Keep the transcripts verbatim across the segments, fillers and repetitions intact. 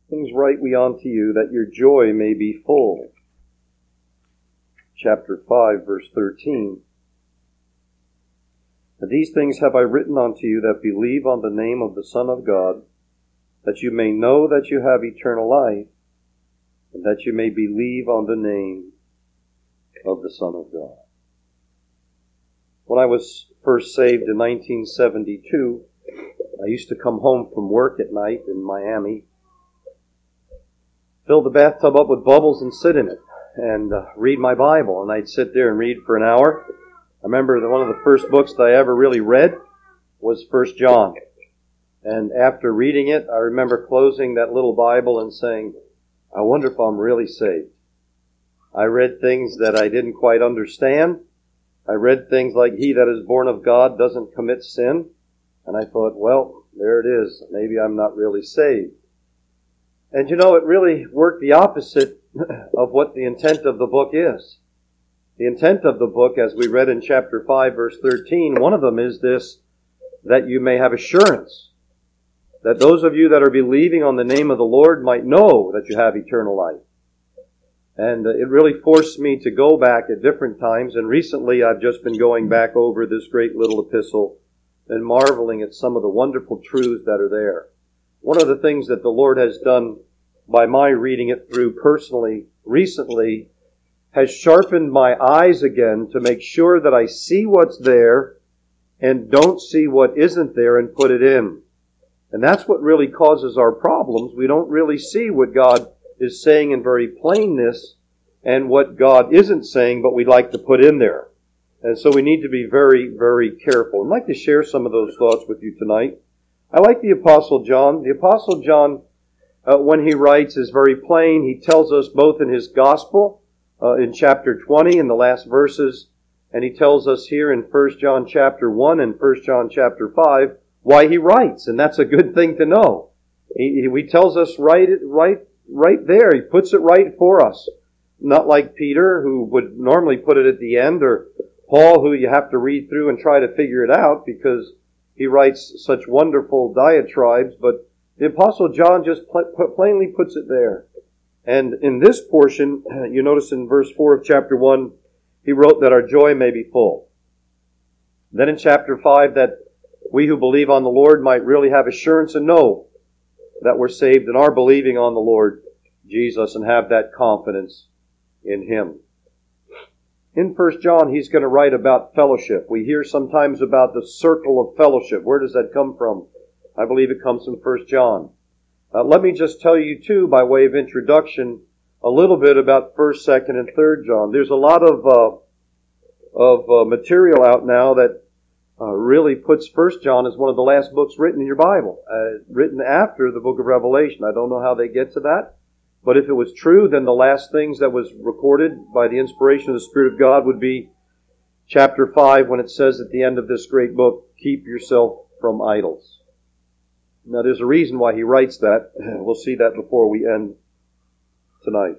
things write we unto you, that your joy may be full. Chapter five, verse thirteen. These things have I written unto you that believe on the name of the Son of God, that you may know that you have eternal life, and that you may believe on the name of the Son of God. When I was first saved in nineteen seventy-two, I used to come home from work at night in Miami, fill the bathtub up with bubbles and sit in it, and uh, read my Bible. And I'd sit there and read for an hour. I remember that one of the first books that I ever really read was First John. And after reading it, I remember closing that little Bible and saying, I wonder if I'm really saved. I read things that I didn't quite understand. I read things like, he that is born of God doesn't commit sin. And I thought, well, there it is. Maybe I'm not really saved. And you know, it really worked the opposite of what the intent of the book is. The intent of the book, as we read in chapter five, verse thirteen, one of them is this, that you may have assurance, that those of you that are believing on the name of the Lord might know that you have eternal life. And it really forced me to go back at different times, and recently I've just been going back over this great little epistle and marveling at some of the wonderful truths that are there. One of the things that the Lord has done by my reading it through personally recently has sharpened my eyes again to make sure that I see what's there and don't see what isn't there and put it in. And that's what really causes our problems. We don't really see what God is saying in very plainness and what God isn't saying, but we'd like to put in there. And so we need to be very, very careful. I'd like to share some of those thoughts with you tonight. I like the Apostle John. The Apostle John, uh, when he writes, is very plain. He tells us both in his gospel, uh, in chapter twenty, in the last verses, and he tells us here in First John chapter one and First John chapter five, why he writes. And that's a good thing to know. He, he tells us right, right, right there. He puts it right for us. Not like Peter, who would normally put it at the end, or Paul, who you have to read through and try to figure it out because he writes such wonderful diatribes. But the Apostle John just pl- plainly puts it there. And in this portion, you notice in verse four of chapter one, he wrote that our joy may be full. Then in chapter five, that we who believe on the Lord might really have assurance and know that we're saved and are believing on the Lord Jesus and have that confidence in Him. In First John, he's going to write about fellowship. We hear sometimes about the circle of fellowship. Where does that come from? I believe it comes from First John. Uh, let me just tell you, too, by way of introduction, a little bit about First, Second, and Third John. There's a lot of uh, of uh, material out now that uh, really puts First John as one of the last books written in your Bible, uh, written after the book of Revelation. I don't know how they get to that. But if it was true, then the last things that was recorded by the inspiration of the Spirit of God would be chapter five, when it says at the end of this great book, keep yourself from idols. Now there's a reason why he writes that. We'll see that before we end tonight.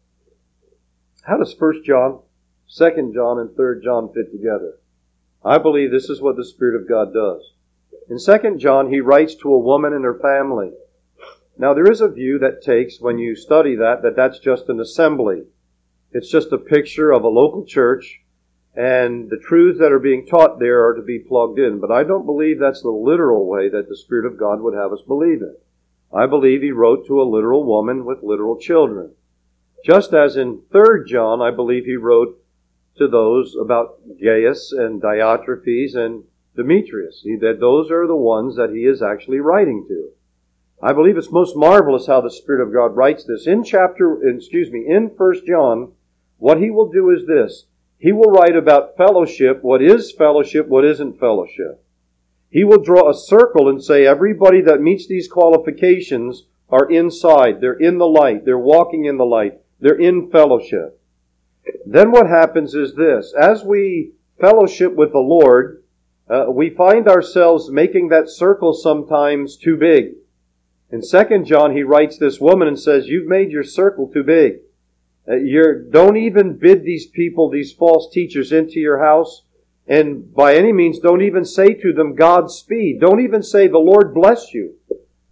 How does First John, Second John, and Third John fit together? I believe this is what the Spirit of God does. In Second John, he writes to a woman and her family. Now, there is a view that takes, when you study that, that that's just an assembly. It's just a picture of a local church, and the truths that are being taught there are to be plugged in. But I don't believe that's the literal way that the Spirit of God would have us believe it. I believe he wrote to a literal woman with literal children. Just as in Third John, I believe he wrote to those about Gaius and Diotrephes and Demetrius. He, that those are the ones that he is actually writing to. I believe it's most marvelous how the Spirit of God writes this. In chapter, excuse me, in First John, what he will do is this. He will write about fellowship, what is fellowship, what isn't fellowship. He will draw a circle and say everybody that meets these qualifications are inside. They're in the light. They're walking in the light. They're in fellowship. Then what happens is this. As we fellowship with the Lord, uh, we find ourselves making that circle sometimes too big. In Second John, he writes this woman and says, you've made your circle too big. Uh, you're, don't even bid these people, these false teachers, into your house. And by any means, don't even say to them, Godspeed. Don't even say, the Lord bless you.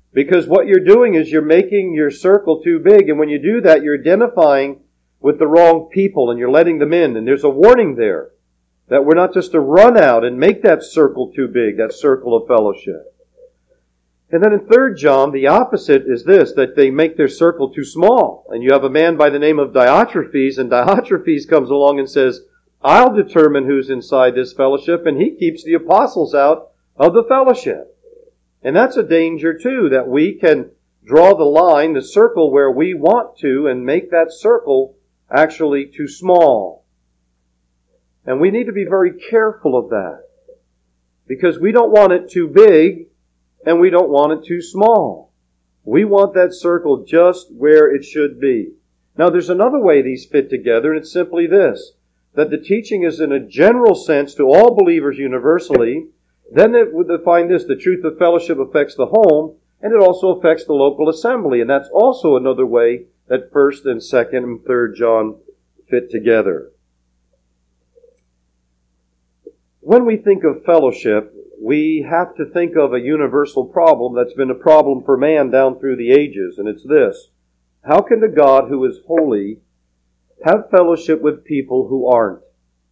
Because what you're doing is you're making your circle too big, and when you do that, you're identifying with the wrong people and you're letting them in. And there's a warning there that we're not just to run out and make that circle too big, that circle of fellowship. And then in Third John, the opposite is this, that they make their circle too small. And you have a man by the name of Diotrephes, and Diotrephes comes along and says, I'll determine who's inside this fellowship, and he keeps the apostles out of the fellowship. And that's a danger too, that we can draw the line, the circle where we want to, and make that circle actually too small. And we need to be very careful of that, because we don't want it too big, and we don't want it too small. We want that circle just where it should be. Now there's another way these fit together, and it's simply this, that the teaching is in a general sense to all believers universally. Then they would find this, the truth of fellowship affects the home, and it also affects the local assembly. And that's also another way that First and Second and Third John fit together. When we think of fellowship, we have to think of a universal problem that's been a problem for man down through the ages, and it's this. How can a God who is holy have fellowship with people who aren't?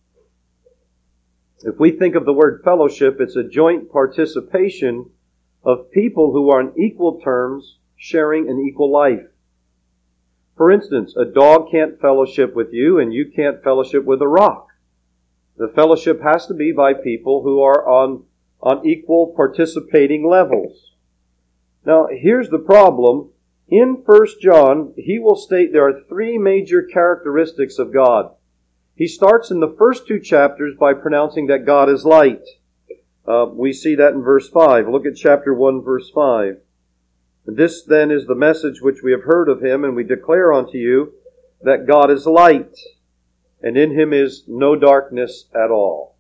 If we think of the word fellowship, it's a joint participation of people who are on equal terms sharing an equal life. For instance, a dog can't fellowship with you and you can't fellowship with a rock. The fellowship has to be by people who are on, on equal participating levels. Now, here's the problem. In First John, he will state there are three major characteristics of God. He starts in the first two chapters by pronouncing that God is light. Uh, we see that in verse five. Look at chapter one, verse five. This then is the message which we have heard of him, and we declare unto you that God is light, and in him is no darkness at all.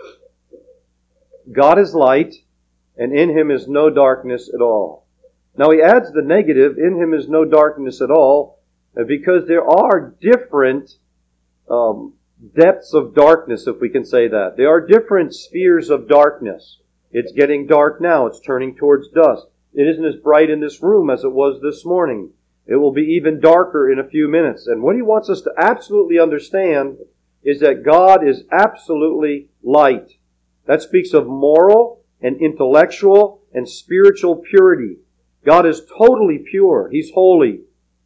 God is light, and in him is no darkness at all. Now he adds the negative, in him is no darkness at all, because there are different um, depths of darkness, if we can say that. There are different spheres of darkness. It's getting dark now. It's turning towards dusk. It isn't as bright in this room as it was this morning. It will be even darker in a few minutes. And what he wants us to absolutely understand is that God is absolutely light. That speaks of moral and intellectual and spiritual purity. God is totally pure. He's holy.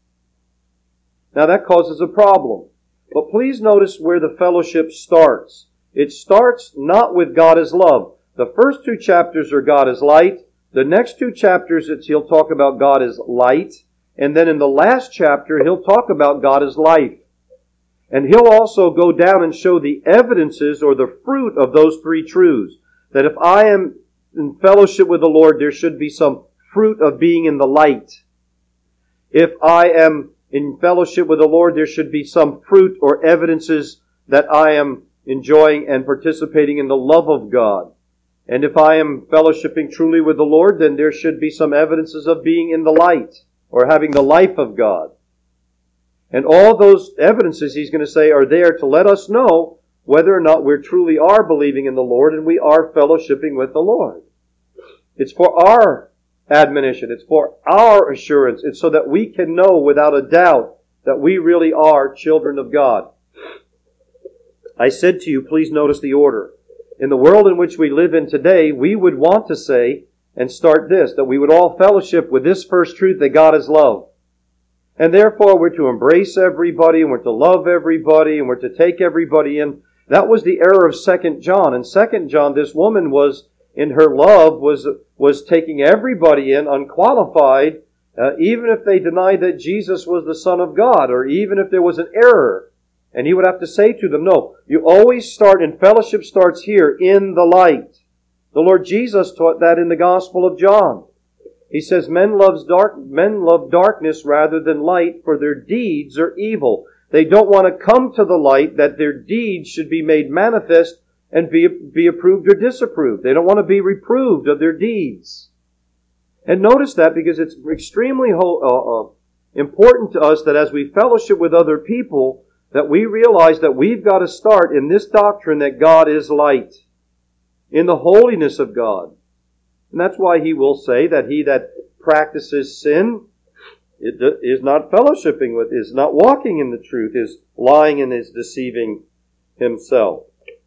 Now that causes a problem. But please notice where the fellowship starts. It starts not with God is love. The first two chapters are God is light. The next two chapters, it's, he'll talk about God is light. And then in the last chapter, he'll talk about God is life. And he'll also go down and show the evidences or the fruit of those three truths. That if I am in fellowship with the Lord, there should be some fruit of being in the light. If I am in fellowship with the Lord, there should be some fruit or evidences that I am enjoying and participating in the love of God. And if I am fellowshipping truly with the Lord, then there should be some evidences of being in the light or having the life of God. And all those evidences, he's going to say, are there to let us know whether or not we truly are believing in the Lord and we are fellowshipping with the Lord. It's for our admonition. It's for our assurance. It's so that we can know without a doubt that we really are children of God. I said to you, please notice the order. In the world in which we live in today, we would want to say and start this, that we would all fellowship with this first truth that God is love. And therefore we're to embrace everybody and we're to love everybody and we're to take everybody in. That was the error of Second John. In Second John, this woman was, in her love, was, was taking everybody in unqualified, uh, even if they denied that Jesus was the Son of God, or even if there was an error. And he would have to say to them, no, you always start, and fellowship starts here, in the light. The Lord Jesus taught that in the Gospel of John. He says, men loves dark, men love darkness rather than light, for their deeds are evil. They don't want to come to the light that their deeds should be made manifest and be, be approved or disapproved. They don't want to be reproved of their deeds. And notice that because it's extremely ho- uh, uh, important to us that as we fellowship with other people, that we realize that we've got to start in this doctrine that God is light, in the holiness of God. And that's why he will say that he that practices sin, it is not fellowshipping with, is not walking in the truth, is lying and is deceiving himself.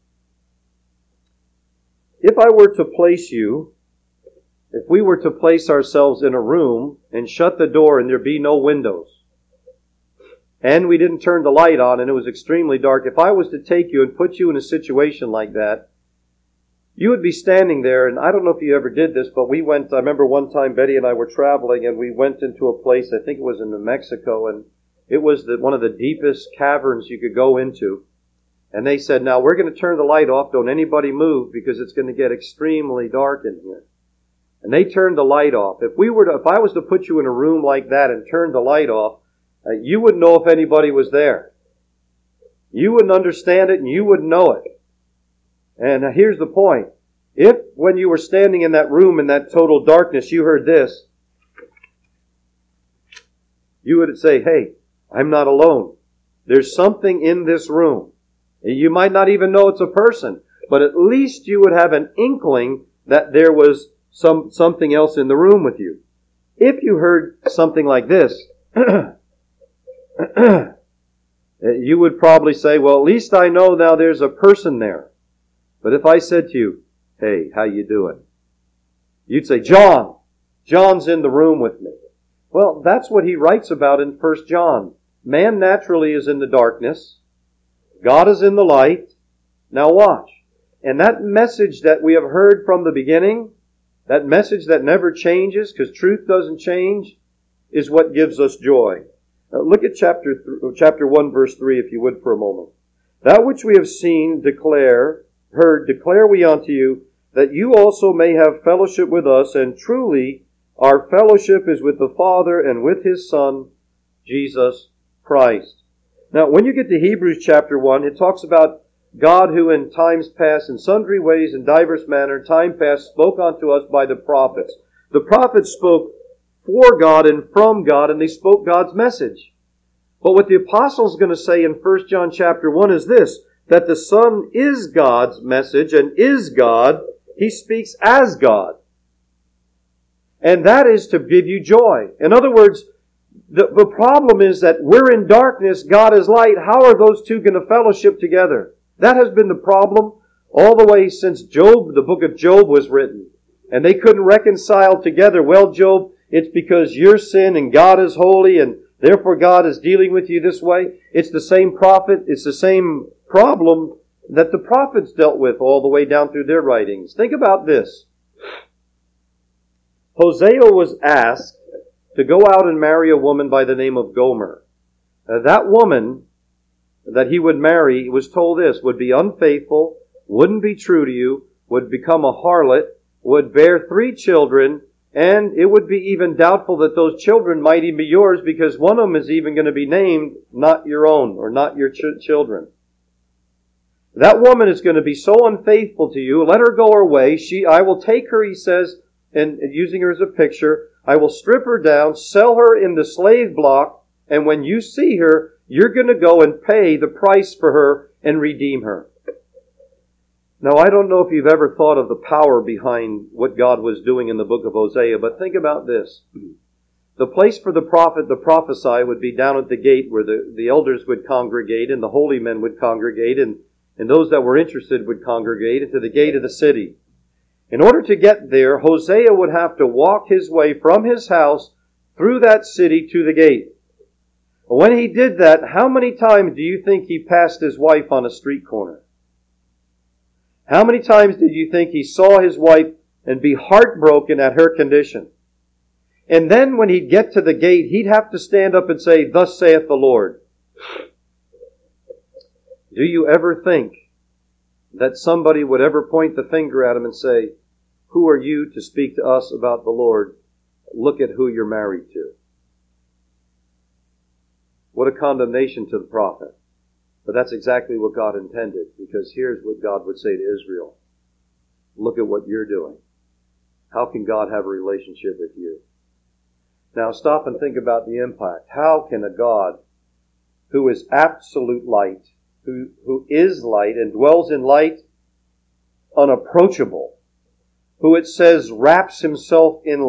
If I were to place you, if we were to place ourselves in a room and shut the door and there be no windows, and we didn't turn the light on and it was extremely dark, if I was to take you and put you in a situation like that, you would be standing there, and I don't know if you ever did this, but we went, I remember one time Betty and I were traveling and we went into a place, I think it was in New Mexico, and it was the, one of the deepest caverns you could go into. And they said, now we're going to turn the light off, don't anybody move because it's going to get extremely dark in here. And they turned the light off. If we were to, if I was to put you in a room like that and turn the light off, uh, you wouldn't know if anybody was there. You wouldn't understand it and you wouldn't know it. And here's the point. If, when you were standing in that room in that total darkness, you heard this, you would say, hey, I'm not alone. There's something in this room. You might not even know it's a person, but at least you would have an inkling that there was some something else in the room with you. If you heard something like this, you would probably say, well, at least I know now there's a person there. But if I said to you, hey, how you doing? You'd say, John, John's in the room with me. Well, that's what he writes about in First John. Man naturally is in the darkness. God is in the light. Now watch. And that message that we have heard from the beginning, that message that never changes because truth doesn't change, is what gives us joy. Now look at chapter th- chapter one, verse three, if you would, for a moment. That which we have seen, declare, heard, declare we unto you, that you also may have fellowship with us, and truly our fellowship is with the Father and with His Son, Jesus Christ. Now, when you get to Hebrews chapter one, it talks about God who in times past, in sundry ways, in diverse manner, time past, spoke unto us by the prophets. The prophets spoke for God and from God, and they spoke God's message. But what the apostle is going to say in First John chapter one is this, that the Son is God's message and is God. He speaks as God. And that is to give you joy. In other words, the, the problem is that we're in darkness, God is light. How are those two going to fellowship together? That has been the problem all the way since Job, the book of Job was written. And they couldn't reconcile together. Well, Job, it's because your sin and God is holy and therefore God is dealing with you this way. It's the same prophet. It's the same problem that the prophets dealt with all the way down through their writings. Think about this. Hosea was asked to go out and marry a woman by the name of Gomer. Uh, that woman that he would marry, was told this, would be unfaithful, wouldn't be true to you, would become a harlot, would bear three children, and it would be even doubtful that those children might even be yours because one of them is even going to be named not your own or not your ch- children. That woman is going to be so unfaithful to you. Let her go her way. She, I will take her, he says, and using her as a picture, I will strip her down, sell her in the slave block, and when you see her, you're going to go and pay the price for her and redeem her. Now, I don't know if you've ever thought of the power behind what God was doing in the book of Hosea, but think about this. The place for the prophet to prophesy would be down at the gate where the, the elders would congregate and the holy men would congregate and, and those that were interested would congregate into the gate of the city. In order to get there, Hosea would have to walk his way from his house through that city to the gate. When he did that, how many times do you think he passed his wife on a street corner? How many times did you think he saw his wife and be heartbroken at her condition? And then when he'd get to the gate, he'd have to stand up and say, "Thus saith the Lord." Do you ever think that somebody would ever point the finger at him and say, "Who are you to speak to us about the Lord? Look at who you're married to"? What a condemnation to the prophet. But that's exactly what God intended, because here's what God would say to Israel. Look at what you're doing. How can God have a relationship with you? Now stop and think about the impact. How can a God who is absolute light, who, who is light and dwells in light, unapproachable, who it says wraps himself in light,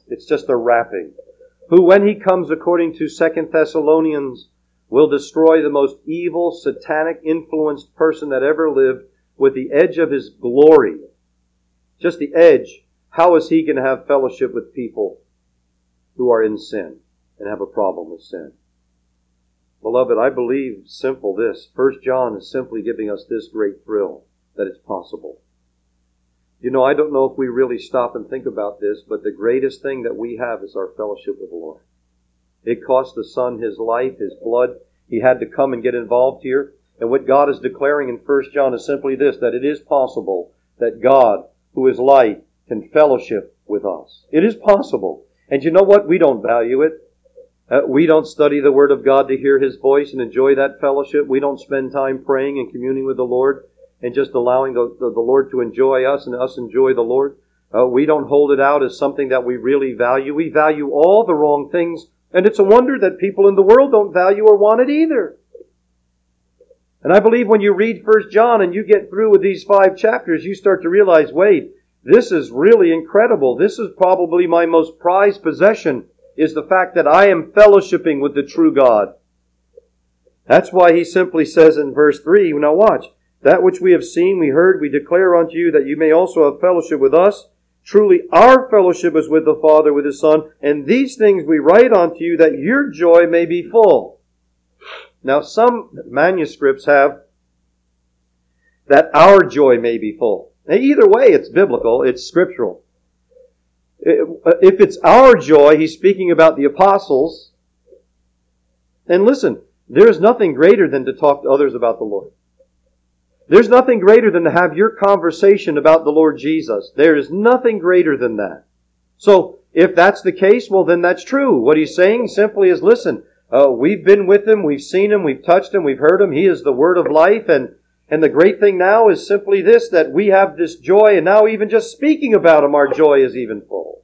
It's just a wrapping. Who, when He comes, according to Second Thessalonians, will destroy the most evil, satanic influenced person that ever lived with the edge of His glory. Just the edge. How is He going to have fellowship with people who are in sin and have a problem with sin? Beloved, I believe simple this. First John is simply giving us this great thrill that it's possible. You know, I don't know if we really stop and think about this, but the greatest thing that we have is our fellowship with the Lord. It cost the Son His life, His blood. He had to come and get involved here. And what God is declaring in First John is simply this, that it is possible that God, who is light, can fellowship with us. It is possible. And you know what? We don't value it. Uh, we don't study the Word of God to hear His voice and enjoy that fellowship. We don't spend time praying and communing with the Lord and just allowing the, the, the Lord to enjoy us and us enjoy the Lord. Uh, we don't hold it out as something that we really value. We value all the wrong things, and it's a wonder that people in the world don't value or want it either. And I believe when you read First John and you get through with these five chapters, you start to realize, wait, this is really incredible. This is probably my most prized possession, is the fact that I am fellowshipping with the true God. That's why he simply says in verse three, now watch, that which we have seen, we heard, we declare unto you, that you may also have fellowship with us. Truly our fellowship is with the Father, with His Son, and these things we write unto you, that your joy may be full. Now some manuscripts have that our joy may be full. Now, either way, it's biblical, it's scriptural. If it's our joy, he's speaking about the apostles. And listen, there's nothing greater than to talk to others about the Lord. There's nothing greater than to have your conversation about the Lord Jesus. There is nothing greater than that. So, if that's the case, well then that's true. What he's saying simply is, listen, uh, we've been with Him, we've seen Him, we've touched Him, we've heard Him. He is the Word of life, and And the great thing now is simply this, that we have this joy, and now even just speaking about Him, our joy is even full.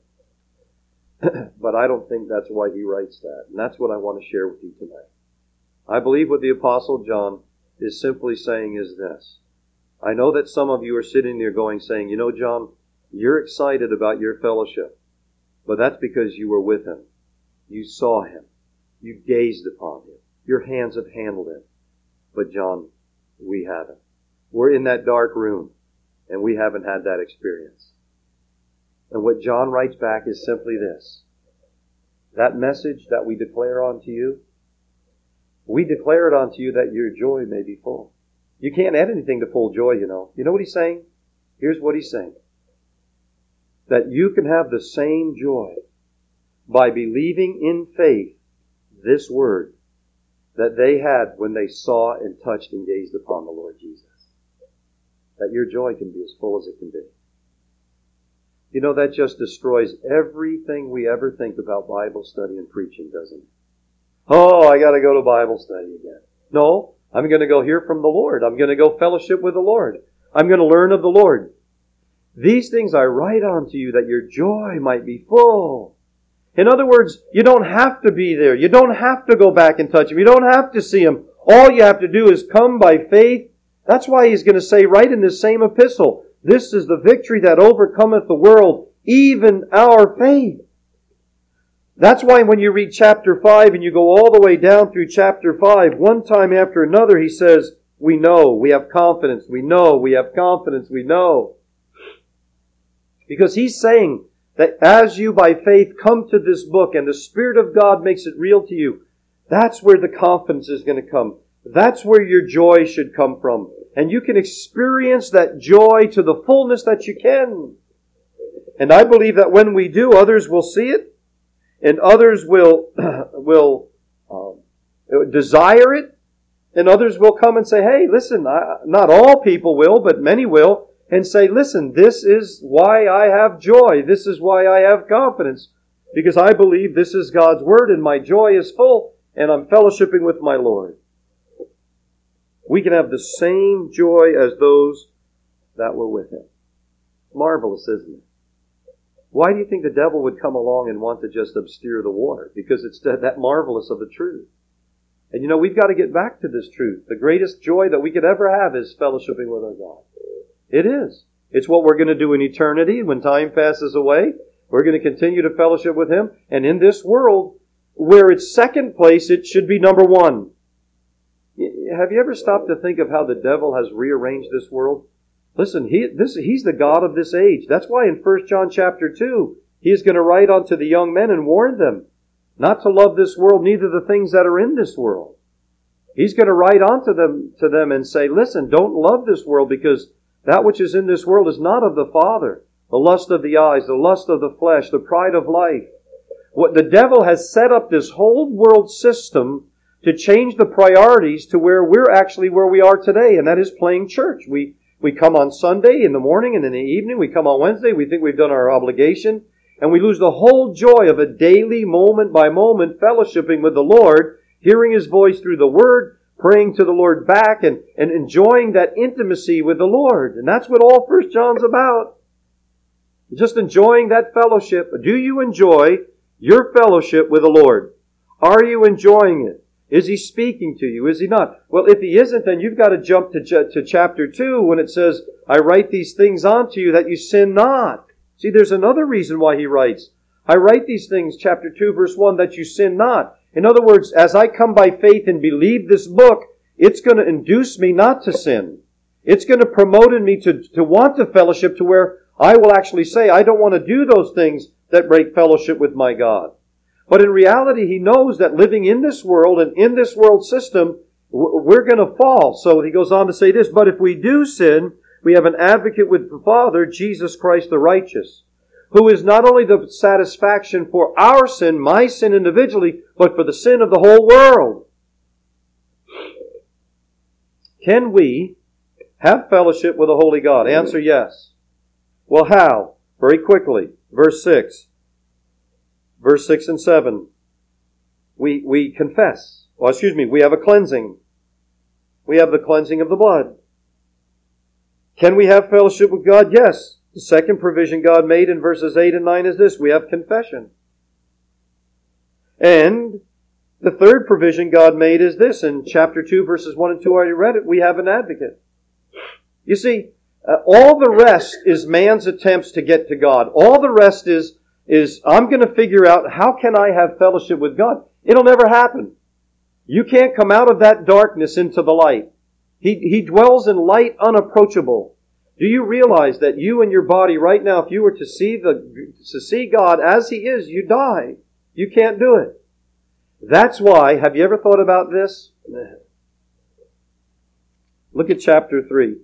But I don't think that's why he writes that. And that's what I want to share with you tonight. I believe what the Apostle John is simply saying is this. I know that some of you are sitting there going, saying, you know, John, you're excited about your fellowship. But that's because you were with Him. You saw Him. You gazed upon Him. Your hands have handled Him. But John, we haven't. We're in that dark room, and we haven't had that experience. And what John writes back is simply this. That message that we declare unto you, we declare it unto you that your joy may be full. You can't add anything to full joy, you know. You know what he's saying? Here's what he's saying. That you can have the same joy by believing in faith this word that they had when they saw and touched and gazed upon the Lord Jesus. That your joy can be as full as it can be. You know, that just destroys everything we ever think about Bible study and preaching, doesn't it? Oh, I got to go to Bible study again. No, I'm going to go hear from the Lord. I'm going to go fellowship with the Lord. I'm going to learn of the Lord. These things I write unto you that your joy might be full. In other words, you don't have to be there. You don't have to go back and touch Him. You don't have to see Him. All you have to do is come by faith. That's why he's going to say right in this same epistle, this is the victory that overcometh the world, even our faith. That's why when you read chapter five and you go all the way down through chapter five, one time after another he says, we know, we have confidence, we know, we have confidence, we know. Because he's saying that as you by faith come to this book and the Spirit of God makes it real to you, that's where the confidence is going to come. That's where your joy should come from. And you can experience that joy to the fullness that you can. And I believe that when we do, others will see it. And others will will um, desire it. And others will come and say, hey, listen, I, not all people will, but many will. And say, listen, this is why I have joy. This is why I have confidence. Because I believe this is God's Word and my joy is full. And I'm fellowshipping with my Lord. We can have the same joy as those that were with Him. Marvelous, isn't it? Why do you think the devil would come along and want to just obscure the water? Because it's that marvelous of the truth. And you know, we've got to get back to this truth. The greatest joy that we could ever have is fellowshipping with our God. It is. It's what we're going to do in eternity when time passes away. We're going to continue to fellowship with Him. And in this world, where it's second place, it should be number one. Have you ever stopped to think of how the devil has rearranged this world? Listen, he, this, he's the God of this age. That's why in First John chapter two, he is going to write unto the young men and warn them not to love this world, neither the things that are in this world. He's going to write unto them, to them and say, listen, don't love this world, because that which is in this world is not of the Father. The lust of the eyes, the lust of the flesh, the pride of life. What the devil has set up this whole world system to change the priorities to where we're actually where we are today, and that is playing church. We we come on Sunday in the morning and in the evening. We come on Wednesday. We think we've done our obligation, and we lose the whole joy of a daily, moment by moment, fellowshipping with the Lord, hearing His voice through the Word, praying to the Lord back, and, and enjoying that intimacy with the Lord. And that's what all First John's about. Just enjoying that fellowship. Do you enjoy your fellowship with the Lord? Are you enjoying it? Is He speaking to you? Is He not? Well, if He isn't, then you've got to jump to, to chapter two when it says, I write these things unto you that you sin not. See, there's another reason why he writes. I write these things, chapter two, verse one, that you sin not. In other words, as I come by faith and believe this book, it's going to induce me not to sin. It's going to promote in me to, to want to fellowship to where I will actually say, I don't want to do those things that break fellowship with my God. But in reality, he knows that living in this world and in this world system, we're going to fall. So he goes on to say this, but if we do sin, we have an advocate with the Father, Jesus Christ the righteous, who is not only the satisfaction for our sin, my sin individually, but for the sin of the whole world. Can we have fellowship with the Holy God? Answer, yes. Well, how? Very quickly. Verse six. Verse six and seven. We, we confess. Well, excuse me, we have a cleansing. We have the cleansing of the blood. Can we have fellowship with God? Yes. The second provision God made in verses eight and nine is this. We have confession. And the third provision God made is this. In chapter two, verses one and two, I already read it. We have an advocate. You see, uh, all the rest is man's attempts to get to God. All the rest is, is I'm going to figure out how can I have fellowship with God. It'll never happen. You can't come out of that darkness into the light. He, he dwells in light unapproachable. Do you realize that you and your body right now, if you were to see the to see God as He is, you die. You can't do it. That's why, have you ever thought about this? Look at chapter three.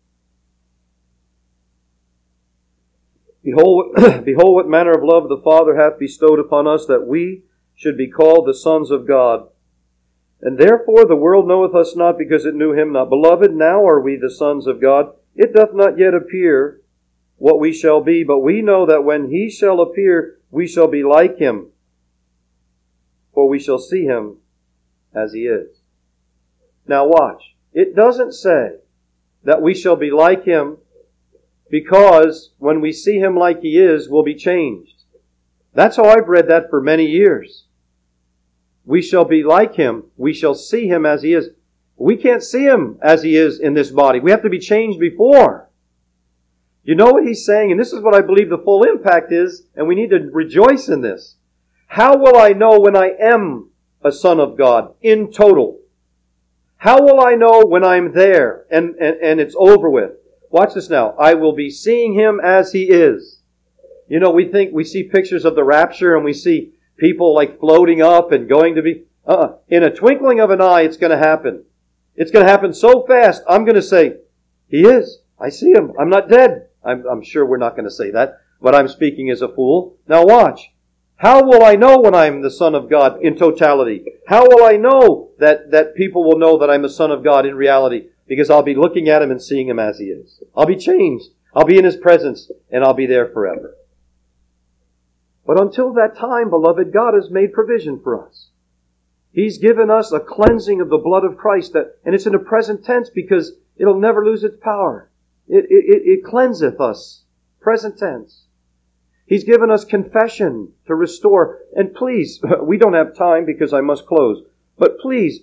Behold, behold what manner of love the Father hath bestowed upon us, that we should be called the sons of God. And therefore the world knoweth us not, because it knew Him not. Beloved, now are we the sons of God. It doth not yet appear what we shall be, but we know that when He shall appear, we shall be like Him, for we shall see Him as He is. Now watch. It doesn't say that we shall be like Him because when we see Him like He is, we'll be changed. That's how I've read that for many years. We shall be like Him. We shall see Him as He is. We can't see Him as He is in this body. We have to be changed before. You know what He's saying? And this is what I believe the full impact is, and we need to rejoice in this. How will I know when I am a son of God in total? How will I know when I'm there and, and, and it's over with? Watch this now. I will be seeing Him as He is. You know, we think, we see pictures of the rapture and we see people like floating up and going to be, uh-uh. In a twinkling of an eye, it's going to happen. It's going to happen so fast, I'm going to say, He is. I see Him. I'm not dead. I'm, I'm sure we're not going to say that, but I'm speaking as a fool. Now watch. How will I know when I'm the Son of God in totality? How will I know that, that people will know that I'm a Son of God in reality? Because I'll be looking at Him and seeing Him as He is. I'll be changed. I'll be in His presence, and I'll be there forever. But until that time, beloved, God has made provision for us. He's given us a cleansing of the blood of Christ, that, and it's in the present tense because it'll never lose its power. It, it, it cleanseth us. Present tense. He's given us confession to restore. And please, we don't have time because I must close. But please,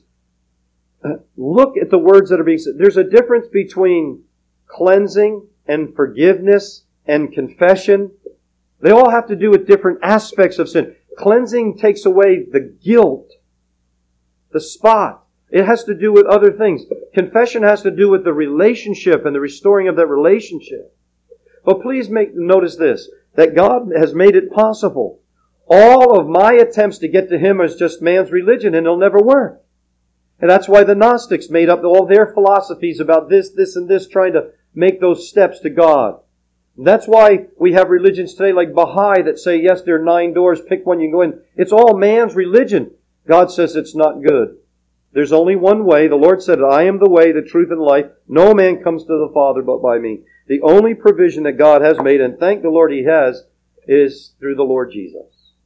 look at the words that are being said. There's a difference between cleansing and forgiveness and confession. They all have to do with different aspects of sin. Cleansing takes away the guilt, the spot. It has to do with other things. Confession has to do with the relationship and the restoring of that relationship. But please make notice this, that God has made it possible. All of my attempts to get to Him is just man's religion, and it'll never work. And that's why the Gnostics made up all their philosophies about this, this, and this, trying to make those steps to God. And that's why we have religions today like Baha'i that say, yes, there are nine doors, pick one, you can go in. It's all man's religion. God says it's not good. There's only one way. The Lord said, I am the way, the truth, and life. No man comes to the Father but by me. The only provision that God has made, and thank the Lord He has, is through the Lord Jesus.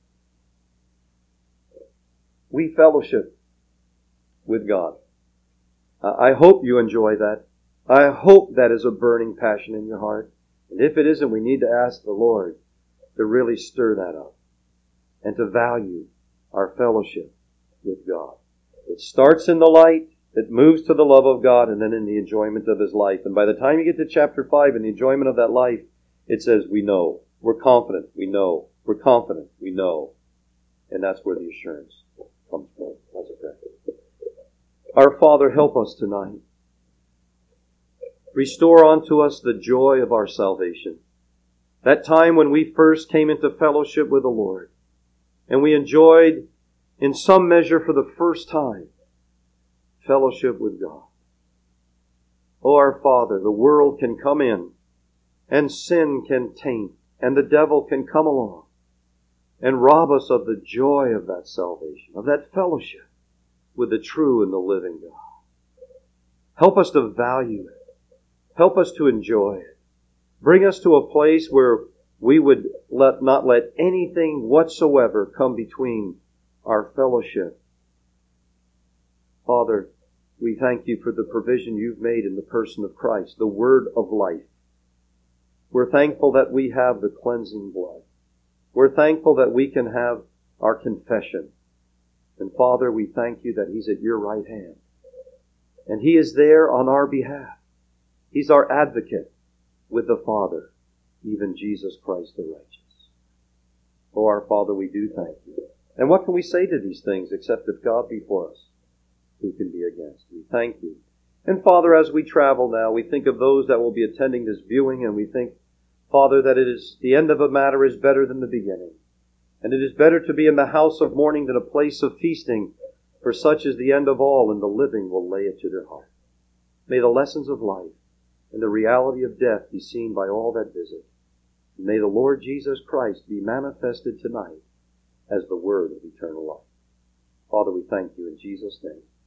We fellowship with God. I hope you enjoy that. I hope that is a burning passion in your heart. And if it isn't, we need to ask the Lord to really stir that up and to value our fellowship with God. It starts in the light, it moves to the love of God, and then in the enjoyment of His life. And by the time you get to chapter five, in the enjoyment of that life, it says, we know. We're confident. We know. We're confident. We know. And that's where the assurance comes from. Let's pray. Our Father, help us tonight. Restore unto us the joy of our salvation. That time when we first came into fellowship with the Lord, and we enjoyed, in some measure for the first time, fellowship with God. Oh, our Father, the world can come in, and sin can taint, and the devil can come along and rob us of the joy of that salvation, of that fellowship with the true and the living God. Help us to value it. Help us to enjoy it. Bring us to a place where we would let not let anything whatsoever come between our fellowship. Father, we thank You for the provision You've made in the person of Christ, the Word of life. We're thankful that we have the cleansing blood. We're thankful that we can have our confession. And Father, we thank You that He's at Your right hand. And He is there on our behalf. He's our advocate with the Father, even Jesus Christ the righteous. Oh, our Father, we do thank You. And what can we say to these things except if God be for us, who can be against? We thank You. And Father, as we travel now, we think of those that will be attending this viewing, and we think, Father, that it is the end of a matter is better than the beginning. And it is better to be in the house of mourning than a place of feasting, for such is the end of all, and the living will lay it to their heart. May the lessons of life and the reality of death be seen by all that visit. And may the Lord Jesus Christ be manifested tonight as the Word of eternal life. Father, we thank You in Jesus' name.